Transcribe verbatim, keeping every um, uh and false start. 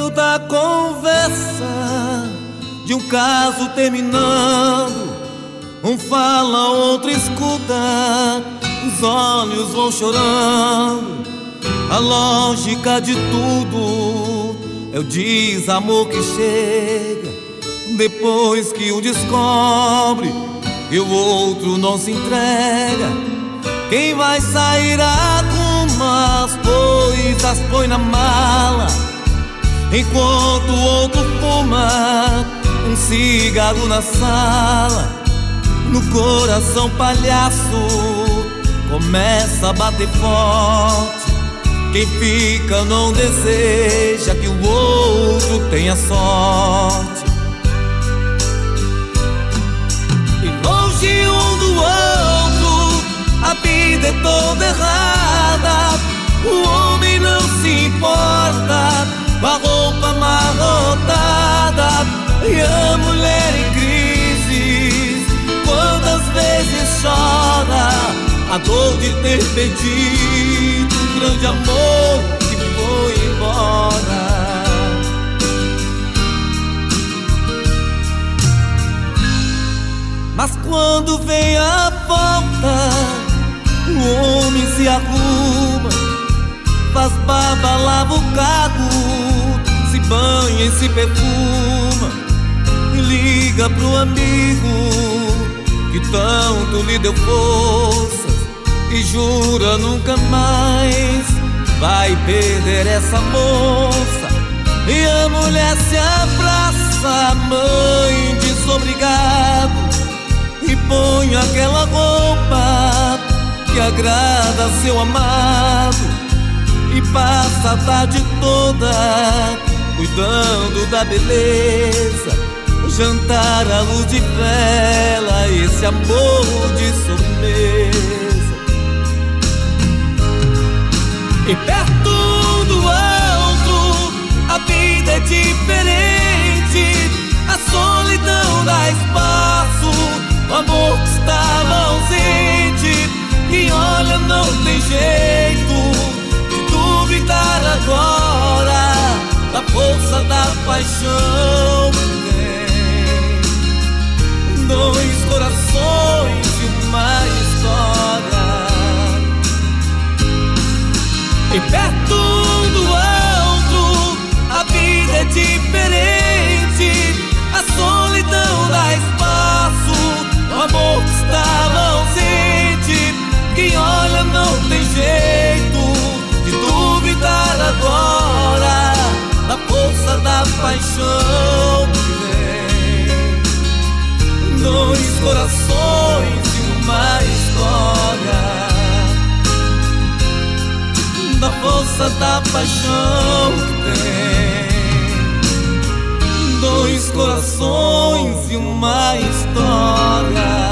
meio da conversa de um caso terminando, um fala, outro escuta, os olhos vão chorando. A lógica de tudo é o desamor que chega depois que um descobre e o outro não se entrega. Quem vai sair algumas coisas põe na mala, enquanto o outro fuma um cigarro na sala. No coração palhaço começa a bater forte. Quem fica não deseja que o outro tenha sorte. E longe um do outro a vida é toda errada. O homem não se importa com a roupa amarrotada e a mulher em crise. Quantas vezes chora a dor de ter perdido um grande amor que foi embora. Mas quando vem a volta, o homem se arruma, faz barba, lava o carro, se banha e se perfuma, e liga pro amigo que tanto lhe deu forças e jura nunca mais vai perder essa moça. E a mulher se abraça, a mãe diz obrigado, e põe aquela roupa que agrada seu amado, e passa a tarde toda cuidando da beleza, jantar à luz de vela, esse amor de sobremesa. E perto do outro a vida é diferente, a solidão dá espaço, o amor que estava ausente. E olha, não tem jeito de duvidar agora da força da paixão que tem. Dois corações e uma história. E perto do outro a vida é diferente, a solidão dá espaço, o amor que estava ausente. Quem olha não tem jeito de duvidar agora da força da paixão que vem. Dois corações e uma história, da força da paixão que tem. Dois corações e uma história.